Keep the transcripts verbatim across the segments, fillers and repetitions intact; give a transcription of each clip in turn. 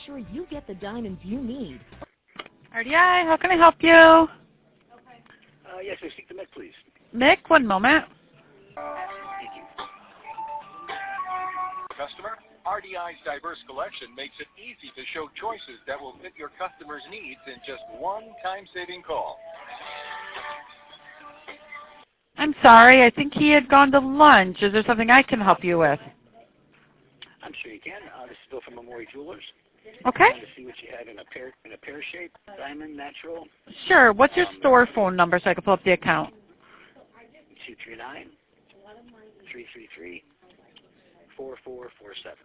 sure you get the diamonds you need. R D I, how can I help you? Uh, yes, may I speak to Mick, please? Mick, one moment. Thank you. Customer, R D I's diverse collection makes it easy to show choices that will fit your customer's needs in just one time-saving call. I'm sorry, I think he had gone to lunch. Is there something I can help you with? I'm sure you can. Uh, this is Bill from Memorial Jewelers. Okay. I'm trying to see what you have in a pear in a pear shape, diamond, natural. Sure. What's your um, store phone number so I can pull up the account? two three nine, three three three, four four four seven.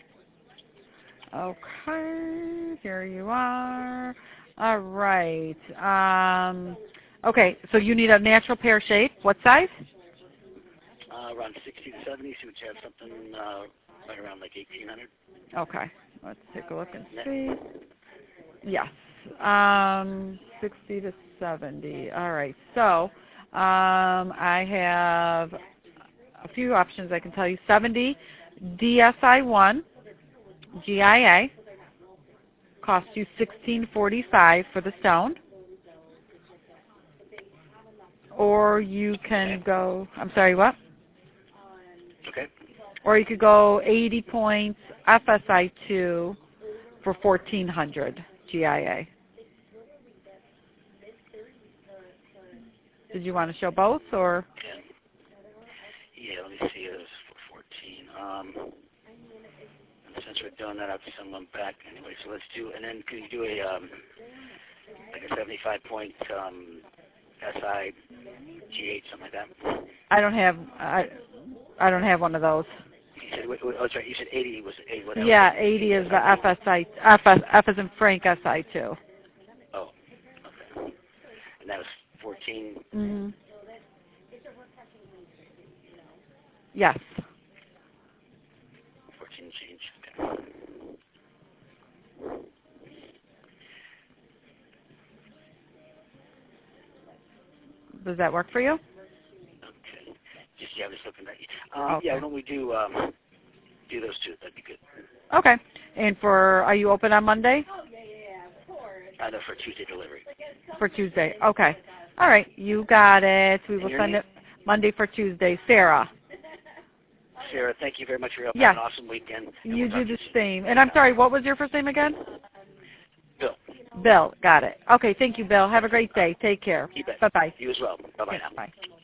Okay, here you are. All right. Um, okay, so you need a natural pear shape. What size? Uh, around sixty to seventy. See what you have something uh, right around like eighteen hundred. Okay, let's take a look and see. Yes, um, sixty to seventy. All right, so um, I have a few options I can tell you. seventy D S I one G I A costs you sixteen forty-five for the stone. Or you can Okay. go, I'm sorry, what? Okay. Or you could go eighty points F S I two for fourteen hundred G I A. Did you want to show both, or? Okay. Yeah, let me see. It was for fourteen. Um, and since we're doing that, I'll just send them back anyway. So let's do, and then could you do a um, like a seventy-five point um, S I G H, something like that? I don't have I I don't have one of those. You said, wait, wait, oh, sorry, you said eighty was eight. What Yeah, eighty is the F S I F S F as in Frank S I two. Oh, okay. And that was fourteen. Mm-hmm. Yes. fourteen change. Okay. Does that work for you? Okay. Just yeah, I was looking at you. Um, Okay. Yeah, why don't we do um, do those two? That'd be good. Okay. And for, are you open on Monday? I know for Tuesday delivery. For Tuesday. Okay. All right. You got it. We will And your send name? it Monday for Tuesday. Sarah. Sarah, thank you very much for your help. Yes. Have an awesome weekend. and You we'll talk do to the soon. same. And I'm sorry, what was your first name again? Bill. Bill. Got it. Okay. Thank you, Bill. Have a great day. Take care. You bet. Bye-bye. You as well. Bye-bye Yes, now. bye.